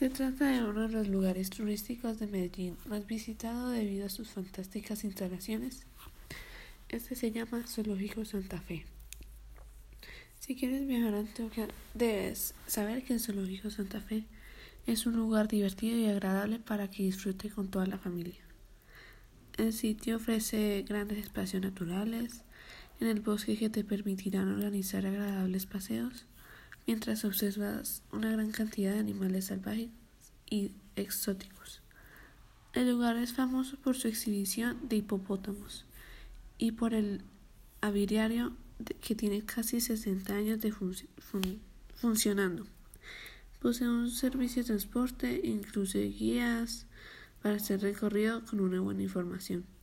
Se trata de uno de los lugares turísticos de Medellín más visitado debido a sus fantásticas instalaciones. Este se llama Zoológico Santa Fe. Si quieres viajar a Antioquia, debes saber que el Zoológico Santa Fe es un lugar divertido y agradable para que disfrute con toda la familia. El sitio ofrece grandes espacios naturales en el bosque que te permitirán organizar agradables paseos mientras observas una gran cantidad de animales salvajes y exóticos. El lugar es famoso por su exhibición de hipopótamos y por el aviario que tiene casi 60 años de funcionando. Posee un servicio de transporte, incluso guías para hacer recorrido con una buena información.